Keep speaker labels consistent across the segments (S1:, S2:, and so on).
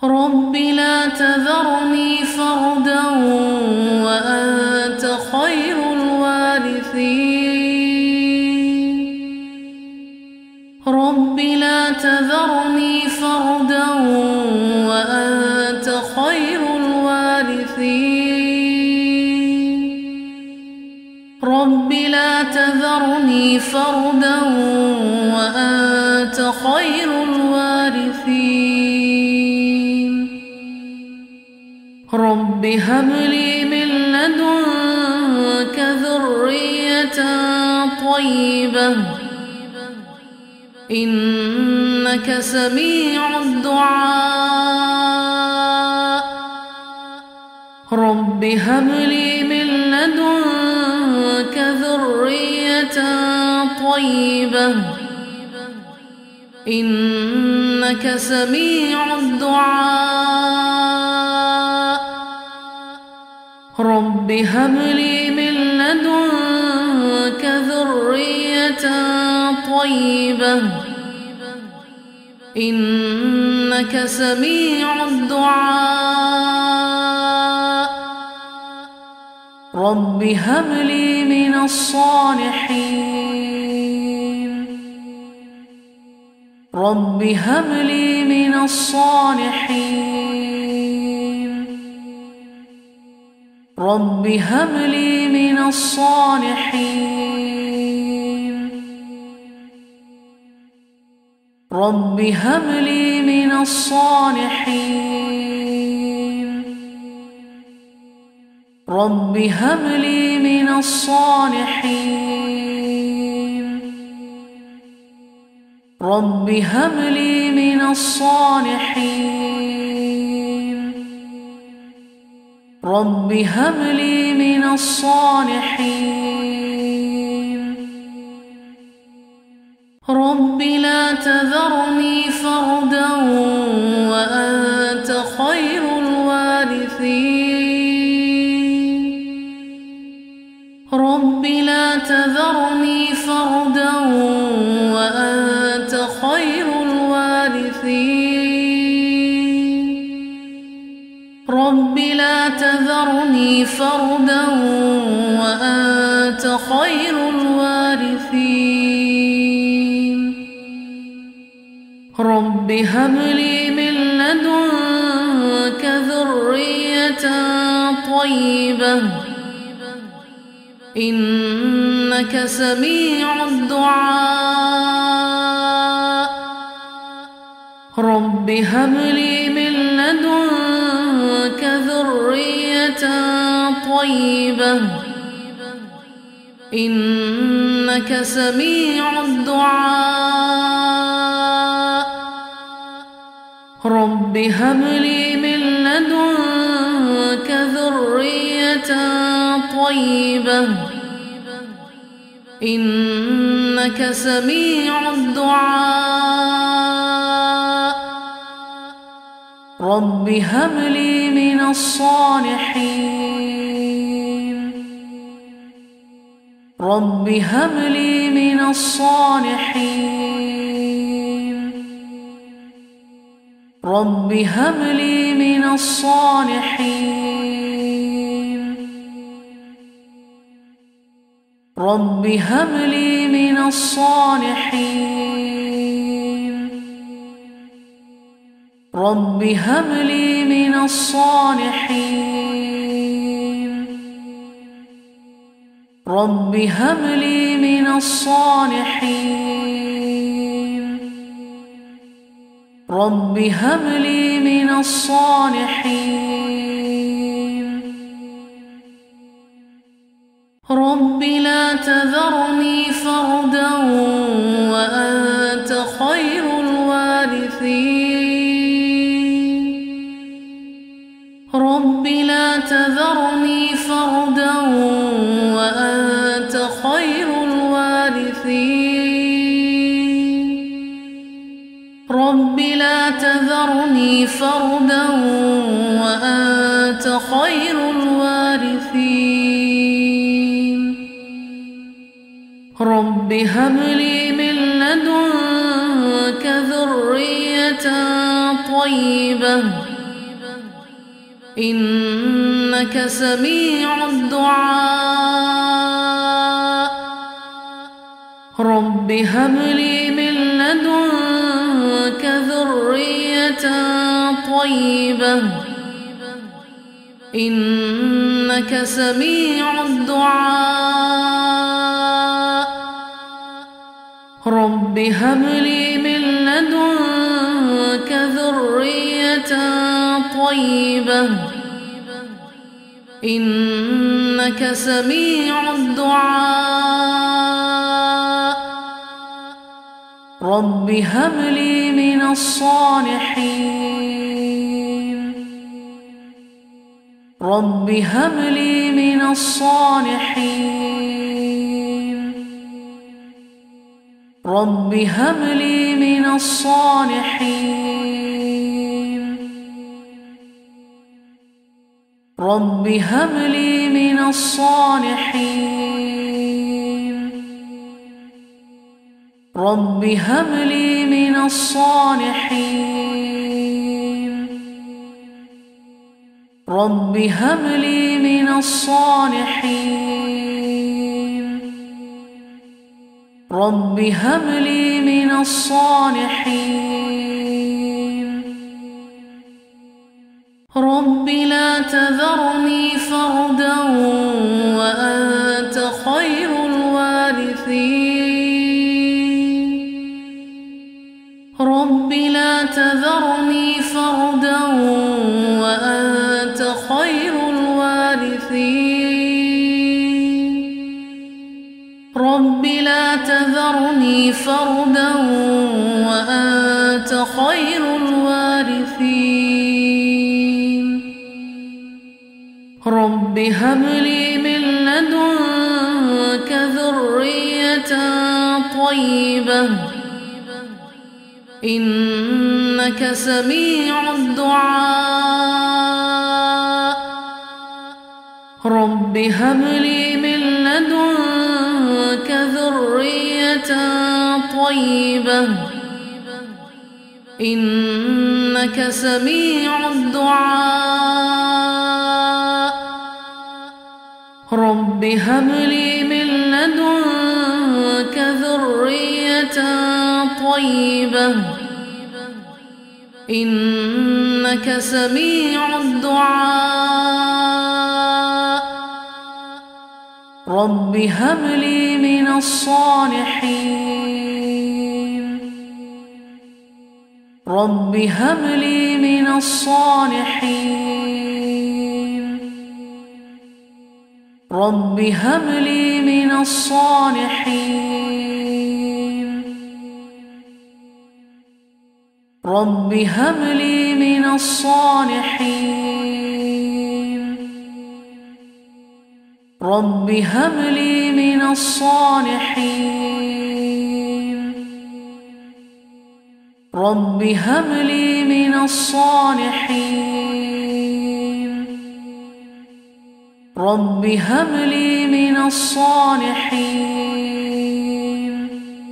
S1: رب لا تذرني فردا وأنت خير الوارثين. رب لا تذرني فردا وأنت خير الوارثين. رب لا تذرني فردا وأنت خير الوارثين. رب هب لي من لدنك ذرية طيبة إنك سميع الدعاء. رب هب لي من لدنك ذرية طيبة إنك سميع الدعاء. رب هب لي من لدنك ذرية طيبة إنك سميع الدعاء. رب هب لي من الصالحين. رب هب لي من الصالحين. رب هب لي من الصالحين. رب هب لي من الصالحين. رب هب لي من الصالحين. رب هب لي من الصالحين. رب هب لي من الصالحين. رب لا تذرني فردا وأنت خير الوارثين. رب لا تذرني فردا وأنت خير الوارثين. رب لا تذرني فردا وأنت خير الوارثين. رب هب لي من لدنك ذرية طيبة إنك سميع الدعاء. رب هب لي من لدنك ذرية طيبة إنك سميع الدعاء. رب هب لي من لدنك ذرية طيبة إنك سميع الدعاء. رب هب لي من الصالحين. رب هب لي من الصالحين. رب هب لي من الصالحين. رب هب لي من الصالحين. رب هب لي من الصالحين. رب هب لي من الصالحين. رب هب لي من الصالحين. رب لا تذرني فردا وأنت خير الوارثين. رب لا تذرني فردا وأنت خير الوارثين. رب لا تذرني فردا وأنت خير الوارثين. رب هب لي من لدنك ذرية طيبة إنك سميع الدعاء رب هب لي من لدنك ذرية طيبة إنك سميع الدعاء رب هب لي من لدنك ذرية طيبة إنك سميع الدعاء رب هب لي من الصالحين رب هب لي من الصالحين رب هب لي من الصالحين رب هب لي من الصالحين رب هب لي من الصالحين رب هب لي من الصالحين رب هب لي من الصالحين رب لا تذرني فردا وأنت خير الوارثين رب لا تذرني فردا وأنت خير الوارثين رب لا تذرني فردا وأنت خير الوارثين رب هب لي من لدنك ذرية طيبة إنك سميع الدعاء رب هب لي من لدنك ذرية طيبة إنك سميع الدعاء رب هب لي من لدنك ذرية طيبة إنك سميع الدعاء رب هب لي من الصالحين رب هب لي من الصالحين رب هب لي من الصالحين رب هب لي من الصالحين رب هب لي من الصالحين رب هب لي من الصالحين رب هب لي من الصالحين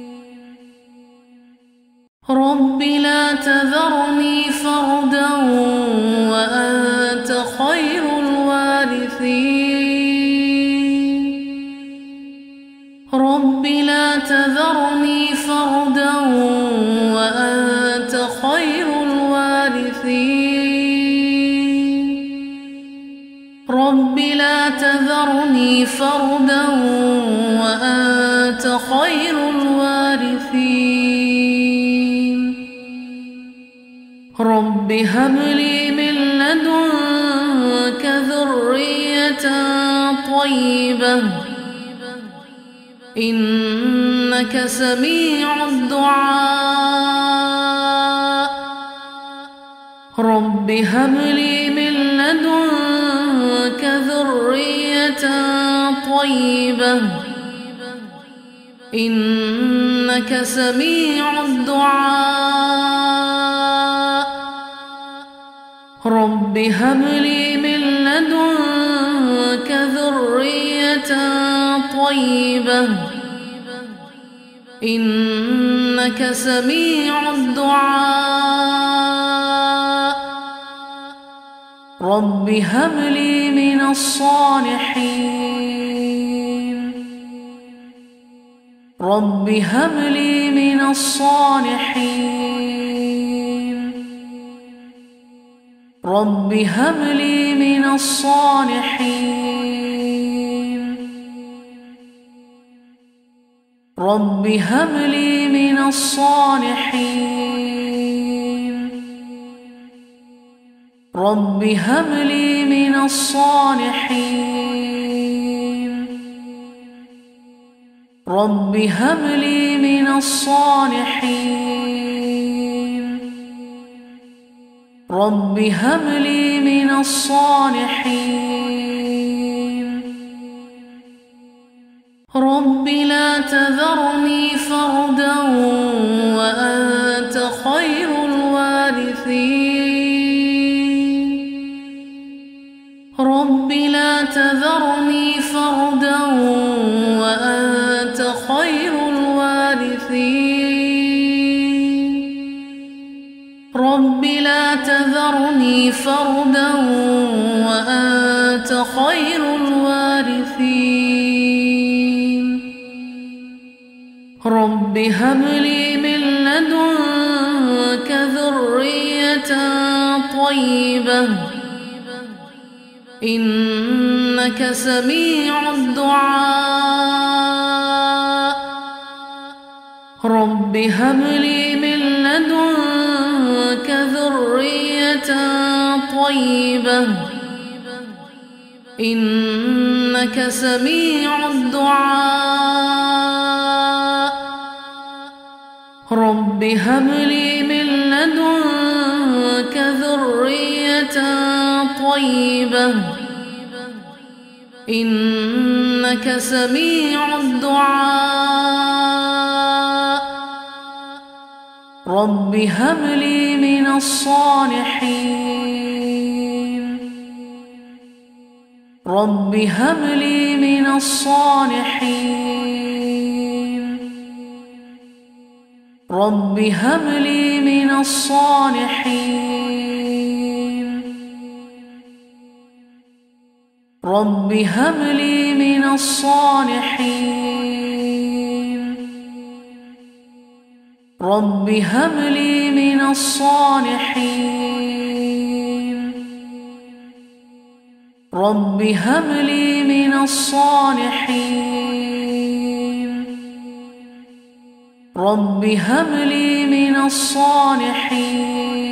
S1: رب لا تذرني فردا وأنت خير الوارثين رب لا تذرني فردا وأنت خير الوارثين رب لا تذرني فردا وأنت خير الوارثين رب هب لي من لدنك ذرية طيبة إنك سميع الدعاء رب هب لي من لدنك ذرية طيبة إنك سميع الدعاء رب هب لي من لدنك ذرية طيبة إنك سميع الدعاء رب هب لي من الصالحين رب هب لي من الصالحين رب هب لي من الصالحين رب هب لي من الصالحين رب هب لي من الصالحين رب هب لي من الصالحين رب هب لي من الصالحين رب لا تذرني فردا وأنت خير الوارثين رب لا تذرني فردا وأنت خير الوارثين رب لا تذرني فردا وأنت خير الوارثين رب هب لي من لدنك ذرية طيبة إنك سميع الدعاء رب هب لي من لدنك ذرية طيبة إنك سميع الدعاء رب هب لي من لدنك ذرية طيبة إنك سميع الدعاء رب هب لي من الصالحين رب هب لي من الصالحين رب هب لي من الصالحين رب هب لي من الصالحين رب هب لي من الصالحين رب هب لي من الصالحين رب هب لي من الصالحين